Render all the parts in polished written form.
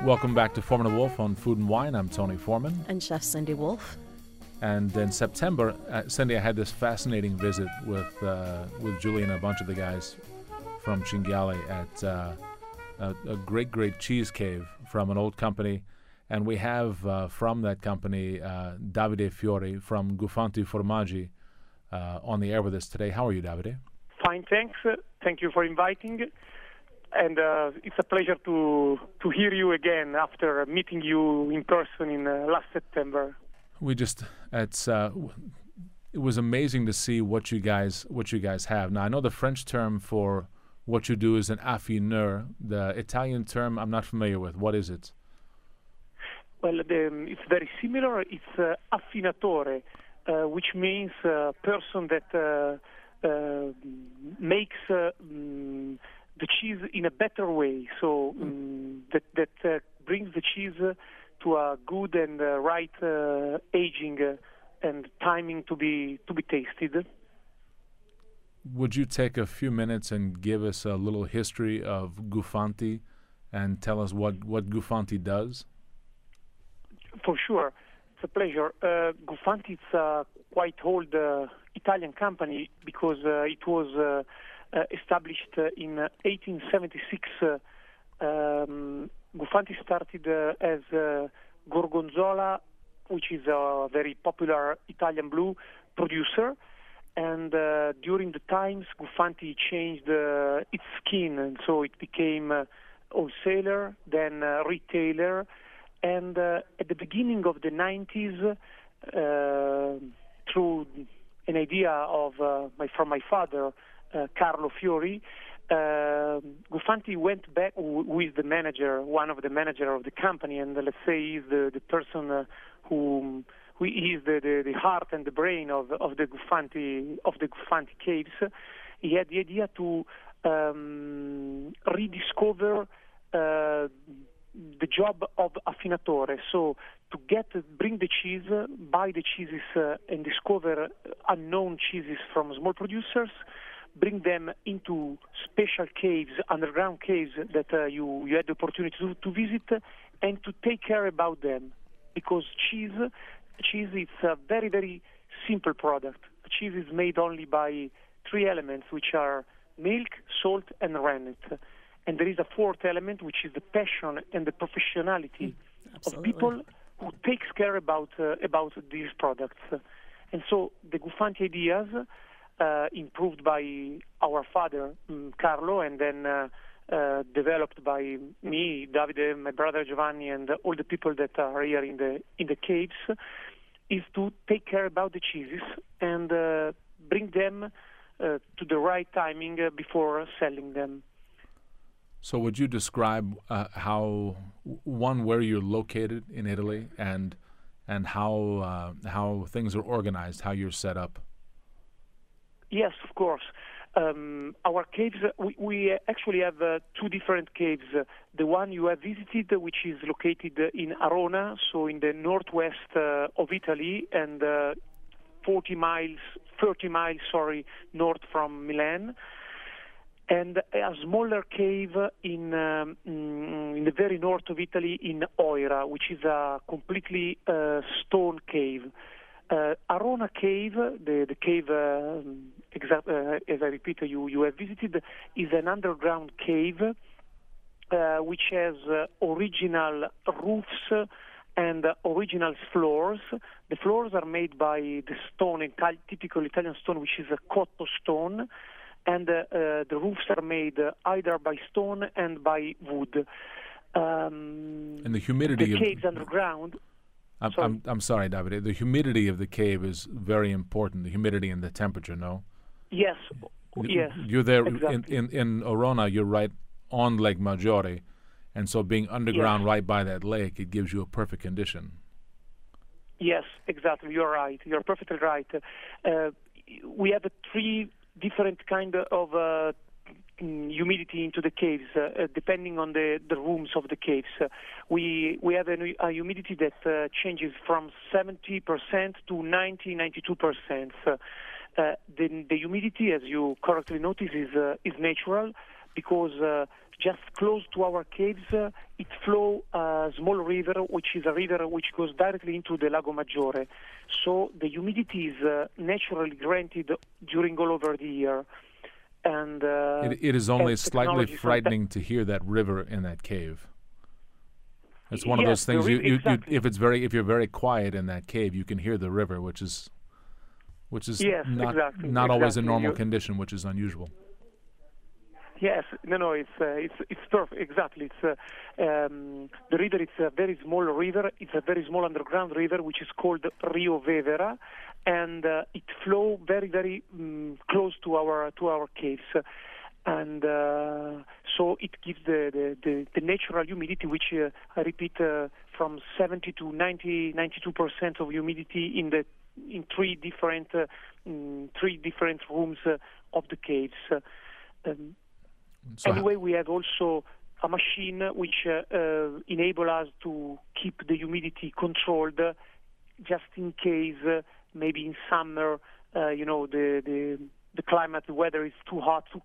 Welcome back to Foreman & Wolf on Food and Wine. I'm Tony Foreman. And Chef Cindy Wolf. And in September, Cindy, I had this fascinating visit with Julie and a bunch of the guys from Cinghiale at a great cheese cave from an old company. And we have from that company Davide Fiori from Gufanti Formaggi on the air with us today. How are you, Davide? Fine, thanks. Thank you for inviting. And it's a pleasure to hear you again after meeting you in person in last September. It was amazing to see what you guys have. Now I know the French term for what you do is an affineur. The Italian term I'm not familiar with. What is it? Well, it's very similar. It's affinatore, which means a person that makes the cheese in a better way, so that brings the cheese to a good and right aging and timing to be tasted. Would you take a few minutes and give us a little history of Gufanti and tell us what Gufanti does? For sure. It's a pleasure. Gufanti is a quite old Italian company because it was established in 1876. Gufanti started as Gorgonzola, which is a very popular Italian blue producer. And during the times, Gufanti changed its skin, and so it became wholesaler, then retailer. And at the beginning of the 90s, through an idea from my father, Carlo Fiori, Gufanti went back with the manager, one of the manager of the company, and let's say he's the person who is the heart and the brain of the Gufanti caves. He had the idea to rediscover the job of affinatore, so to bring the cheese, buy the cheeses and discover unknown cheeses from small producers, bring them into special caves, underground caves that you had the opportunity to visit, and to take care about them. Because cheese is a very, very simple product. Cheese is made only by three elements, which are milk, salt, and rennet. And there is a fourth element, which is the passion and the professionality of people who takes care about these products. And so the Gufanti ideas, improved by our father, Carlo, and then developed by me, Davide, my brother Giovanni, and all the people that are here in the caves, is to take care about the cheeses and bring them to the right timing before selling them. So would you describe where you're located in Italy and how things are organized, how you're set up? Yes, of course. Our caves, we actually have two different caves. The one you have visited, which is located in Arona, so in the northwest of Italy, and 30 miles north from Milan. And a smaller cave in the very north of Italy in Oira, which is a completely stone cave. Arona Cave, the cave, as I repeat, you have visited, is an underground cave which has original roofs and original floors. The floors are made by the stone, typical Italian stone, which is a cotto stone. And the roofs are made either by stone and by wood. And the humidity the caves underground. I'm sorry, Davide. The humidity of the cave is very important. The humidity and the temperature, no? Yes. Yes. You're there exactly. in Orona. You're right on Lake Maggiore, and so being underground right by that lake, it gives you a perfect condition. Yes, exactly. You're right. You're perfectly right. We have three different kind of humidity into the caves, depending on the rooms of the caves. We have a humidity that changes from 70% to 92%. The humidity, as you correctly notice, is natural because just close to our caves, it flows a small river, which is a river which goes directly into the Lago Maggiore. So the humidity is naturally granted during all over the year. And it is only slightly frightening to hear that river in that cave. It's one of those things. Exactly. If you're very quiet in that cave, you can hear the river, which is yes, not always a normal condition, which is unusual. Yes, no, it's perfect. Exactly, it's the river. It's a very small river. It's a very small underground river, which is called Rio Vevera, and it flows very, very close to our caves, and so it gives the natural humidity, which I repeat, from 70 to 92% of humidity in three different rooms of the caves. Anyway, we have also a machine which enable us to keep the humidity controlled, just in case maybe in summer, the climate, the weather is too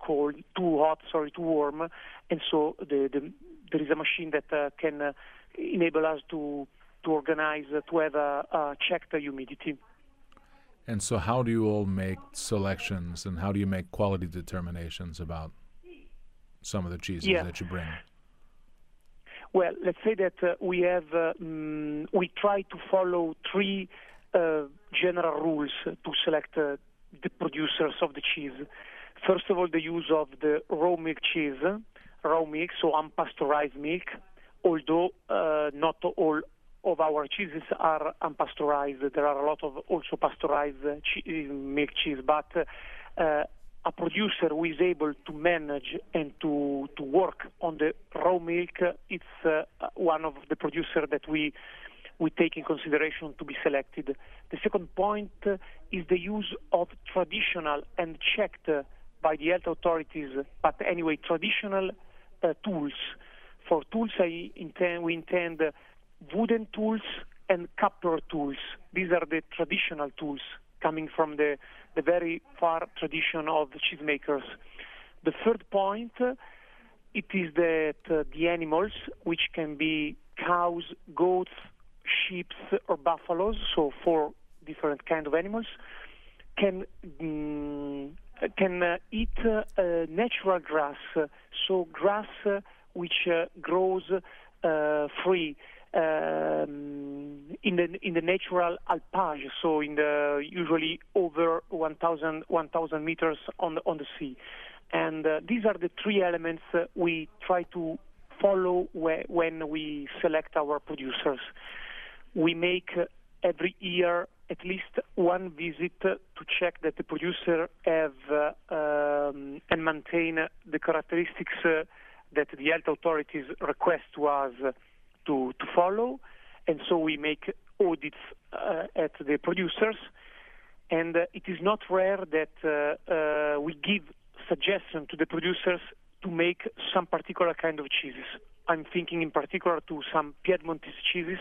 warm, and so there is a machine that can enable us to organize, to have check the humidity. And so how do you all make selections, and how do you make quality determinations about some of the cheeses that you bring? Well, let's say that we try to follow three general rules to select the producers of the cheese. First of all, the use of the raw milk cheese, so unpasteurized milk, although not all of our cheeses are unpasteurized. There are a lot of also pasteurized milk cheese, but a producer who is able to manage and to work on the raw milk, it's one of the producers that we take in consideration to be selected. The second point is the use of traditional and checked by the health authorities, but anyway, traditional tools. For tools, we intend wooden tools and copper tools. These are the traditional tools coming from the very far tradition of the cheesemakers. The third point, it is that the animals, which can be cows, goats, sheep, or buffaloes, so 4 different kind of animals, can eat natural grass, so grass which grows free in the natural alpage, so in the usually over 1,000 meters on the sea. And these are the 3 elements we try to follow when we select our producers. We make every year at least one visit to check that the producer have and maintain the characteristics that the health authorities request to us to follow, and so we make audits at the producers, and it is not rare that we give suggestion to the producers to make some particular kind of cheeses. I'm thinking in particular to some Piedmontese cheeses.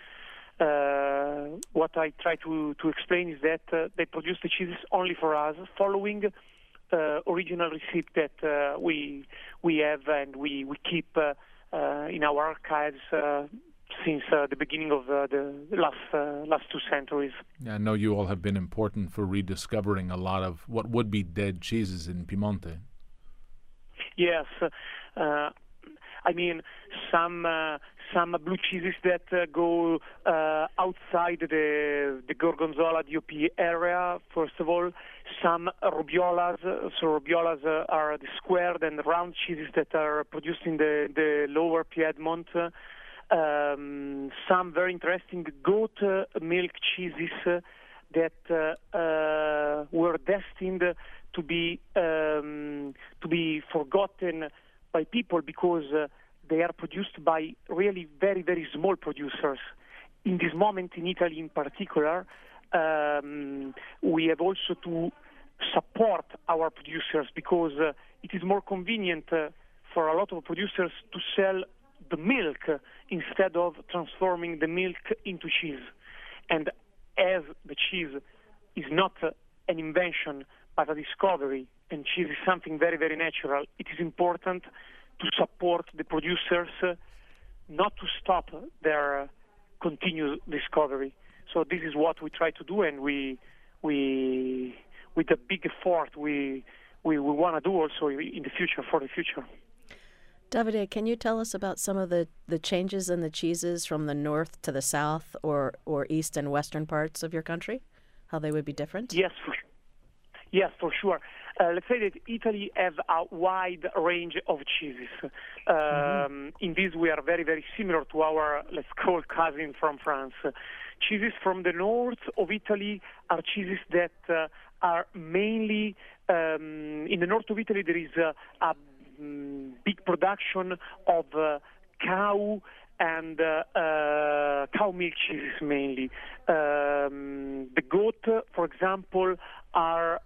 What I try to explain is that they produce the cheeses only for us, following original receipt that we have and we keep in our archives since the beginning of the last 2 centuries. Yeah, I know you all have been important for rediscovering a lot of what would be dead cheeses in Piemonte. Yes, I mean some blue cheeses that go outside the Gorgonzola DOP area. First of all, some robiolas. So robiolas are the squared and round cheeses that are produced in the lower Piedmont. Some very interesting goat milk cheeses that were destined to be forgotten by people because they are produced by really very, very small producers. In this moment, in Italy in particular, we have also to support our producers because it is more convenient for a lot of producers to sell the milk instead of transforming the milk into cheese. And as the cheese is not an invention but a discovery and cheese is something very, very natural, it is important to support the producers not to stop their continued discovery. So this is what we try to do, and we with a big effort, we want to do also in the future, for the future. Davide, can you tell us about some of the changes in the cheeses from the north to the south or east and western parts of your country? How they would be different? Yes, for sure. Let's say that Italy has a wide range of cheeses. In this, we are very, very similar to our, let's call, cousin from France. Cheeses from the north of Italy are cheeses that are mainly, in the north of Italy, there is a big production of cow and cow milk cheeses mainly. The goat, for example, are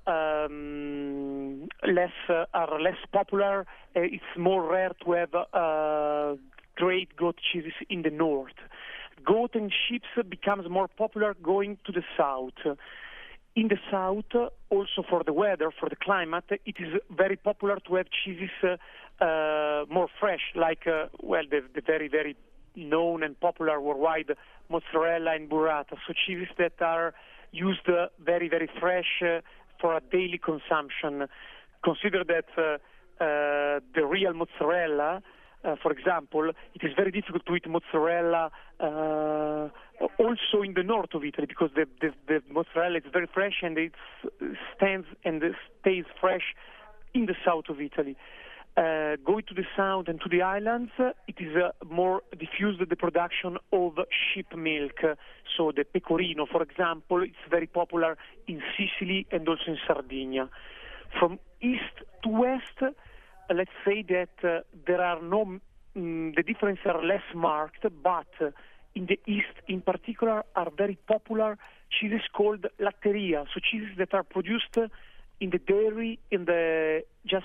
less popular. It's more rare to have great goat cheeses in the north. Goat and sheep becomes more popular going to the south. In the south, also for the weather, for the climate, it is very popular to have cheeses more fresh, like the very, very known and popular worldwide mozzarella and burrata. So cheeses that are used very, very fresh for a daily consumption. Consider that the real mozzarella, for example, it is very difficult to eat mozzarella also in the north of Italy, because the mozzarella is very fresh and it stands and stays fresh in the south of Italy. Going to the south and to the islands, it is more diffused, the production of sheep milk. So the pecorino, for example, it's very popular in Sicily and also in Sardinia. From east to west, let's say that there are the differences are less marked, but in the east in particular are very popular cheeses called latteria, so cheeses that are produced in the dairy, in the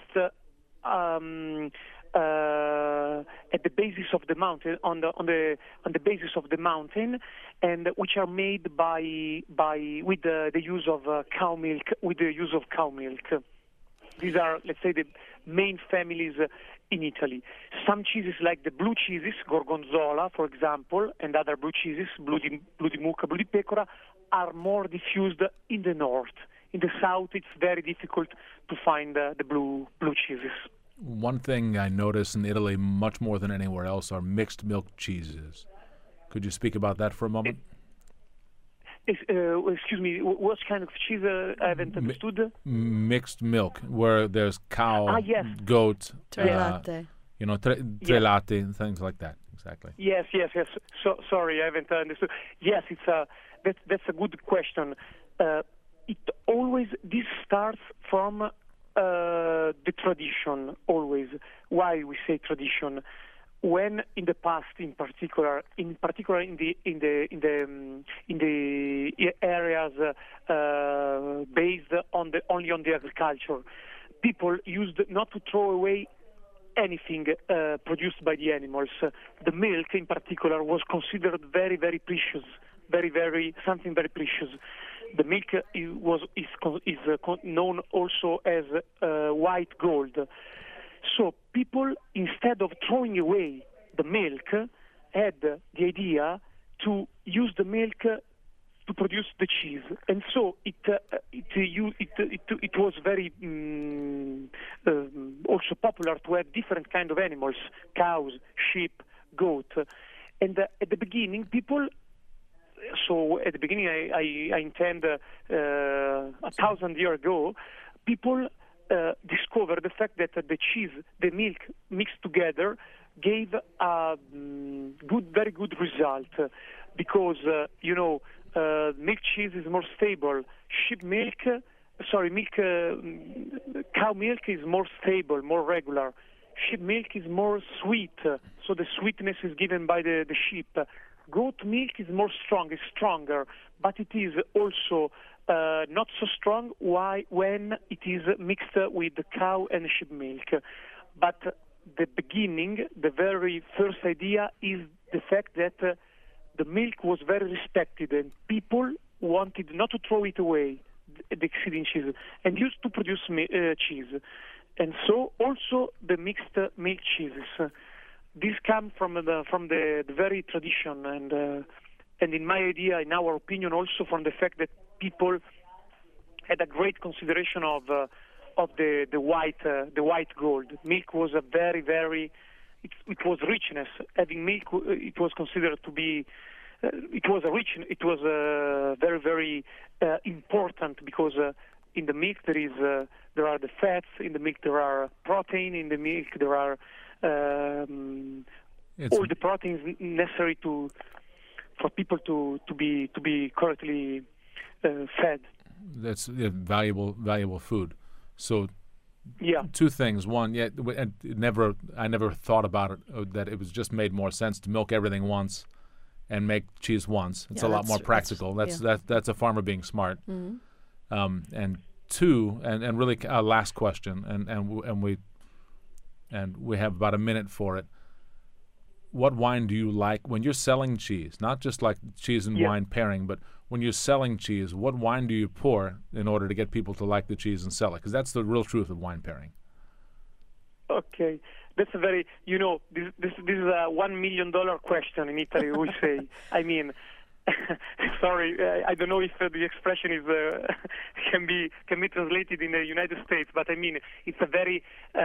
at the basis of the mountain, on the basis of the mountain, and which are made with the use of cow milk. These are, let's say, the main families in Italy. Some cheeses like the blue cheeses, Gorgonzola, for example, and other blue cheeses, Blu di Mucca, Blu di Pecora, are more diffused in the north. In the south, it's very difficult to find the blue cheeses. One thing I notice in Italy much more than anywhere else are mixed milk cheeses. Could you speak about that for a moment? Excuse me, what kind of cheese? I haven't understood. Mixed milk, where there's cow, yes. goat, tre latte. Tre latte, and things like that. Exactly. Yes. So sorry, I haven't understood. Yes, that's a good question. This starts from the tradition. Always. Why we say tradition? When in the past, in particular in the areas based only on the agriculture, people used not to throw away anything produced by the animals. The milk, in particular, was considered very, very precious, something very precious. The milk is known also as white gold. So people, instead of throwing away the milk, had the idea to use the milk to produce the cheese, and so it was very also popular to have different kind of animals: cows, sheep, goat, and at the beginning people. So at the beginning, I intend 1,000 years ago, people discovered the fact that the cheese, the milk mixed together, gave a very good result, because milk cheese is more stable. Cow milk is more stable, more regular. Sheep milk is more sweet, so the sweetness is given by the sheep. Goat milk is stronger, but it is also not so strong when it is mixed with the cow and sheep milk. But the beginning, the very first idea is the fact that the milk was very respected and people wanted not to throw it away. the exceeding cheese, and used to produce cheese. And so also the mixed milk cheeses. These come from the very tradition, and in my idea, in our opinion, also from the fact that people had a great consideration of the white gold. Milk was a very, very it was richness. Having milk, it was considered to be it was very, very important, because in the milk there are the fats, in the milk there are protein, in the milk there are all the proteins necessary for people to be correctly fed. That's valuable food. So, yeah, two things. One, I never thought about it, that it was just made more sense to milk everything once and make cheese once. It's a lot more practical. That's a farmer being smart. Mm-hmm. And two, and really last question, and we have about a minute for it. What wine do you like when you're selling cheese? Not just like cheese and wine pairing, but when you're selling cheese, what wine do you pour in order to get people to like the cheese and sell it? Because that's the real truth of wine pairing. Okay, that's a very, this is a $1 million question in Italy, we say. I mean, sorry, I don't know if the expression is can be translated in the United States, but I mean it's a very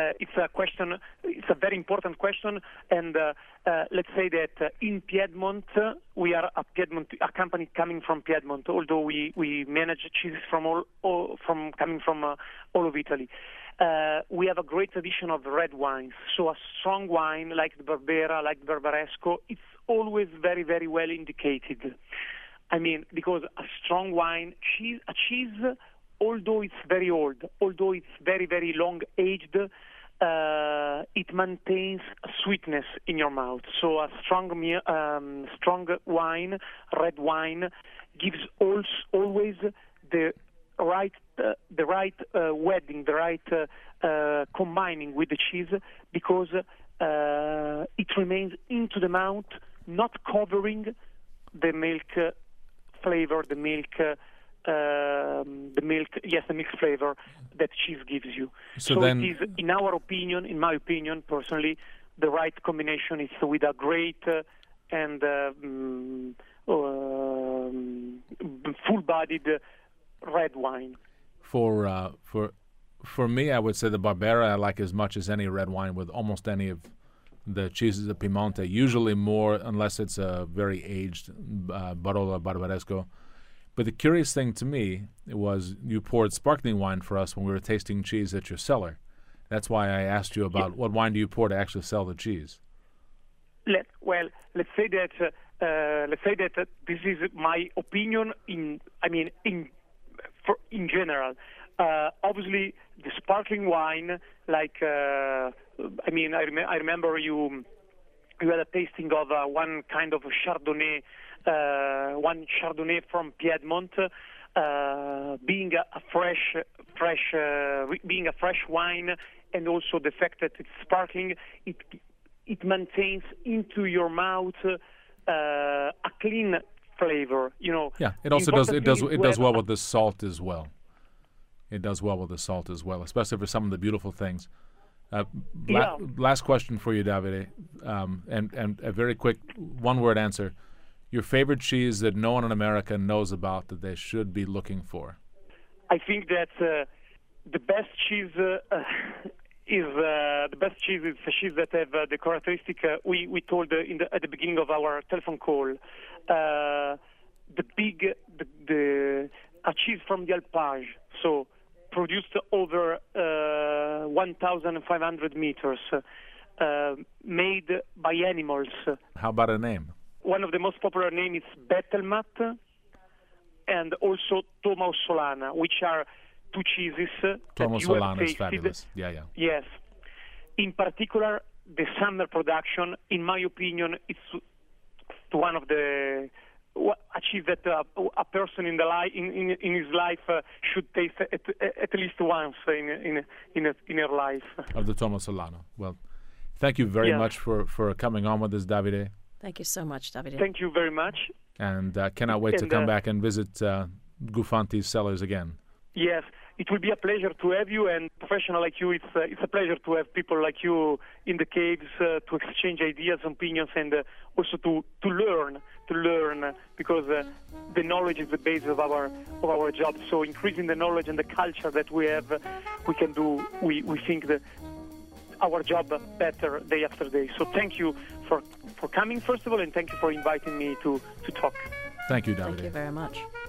important question, and let's say that in Piedmont we are a company coming from Piedmont, although we manage cheeses from coming from all of Italy. We have a great tradition of red wines, so a strong wine like the Barbera, like the Barbaresco, it's always very, very well indicated. I mean, because a strong wine, a cheese, although it's very old, although it's very, very long aged, it maintains a sweetness in your mouth. So a strong wine, red wine, gives always the right wedding, the right combining with the cheese, because it remains into the mouth, not covering the milk flavor, the milk flavor that cheese gives you. So it is, in our opinion, in my opinion, personally, the right combination is with a great and full-bodied red wine. For me, I would say the Barbera I like as much as any red wine with almost any of the cheeses of Piemonte, usually more, unless it's a very aged Barolo Barbaresco. But the curious thing to me was you poured sparkling wine for us when we were tasting cheese at your cellar. That's why I asked you about what wine do you pour to actually sell the cheese. Let's say that this is my opinion. In general. Obviously, the sparkling wine, like I remember you had a tasting of one kind of Chardonnay, one Chardonnay from Piedmont, being a fresh wine, and also the fact that it's sparkling, it maintains into your mouth a clean flavor. Yeah, it also does well with the salt as well. It does well with the salt as well, especially for some of the beautiful things. Last question for you, Davide, and a very quick one-word answer. Your favorite cheese that no one in America knows about that they should be looking for? I think that the best cheese is a cheese that have the characteristic we told at the beginning of our telephone call. A cheese from the Alpage, so produced over 1,500 meters, made by animals. How about a name? One of the most popular names is Bettelmat, and also Tomao Solana, which are two cheeses Tomao that you Solana have tasted. Is fabulous. Yeah. Yes. In particular, the summer production, in my opinion, it's one of the cheese that a person in his life should taste at least once in her life. Of the Tomao Solana. Well, thank you very much for coming on with us, Davide. Thank you so much, Davide. Thank you very much. And cannot wait to come back and visit Gufanti's cellars again. Yes, it will be a pleasure to have you, and professional like you. It's a pleasure to have people like you in the caves to exchange ideas, opinions, and also to learn because the knowledge is the base of our job. So increasing the knowledge and the culture that we have, we can do. We think that our job better day after day. So thank you for coming first of all, and thank you for inviting me to talk. Thank you, Davide. Thank you very much.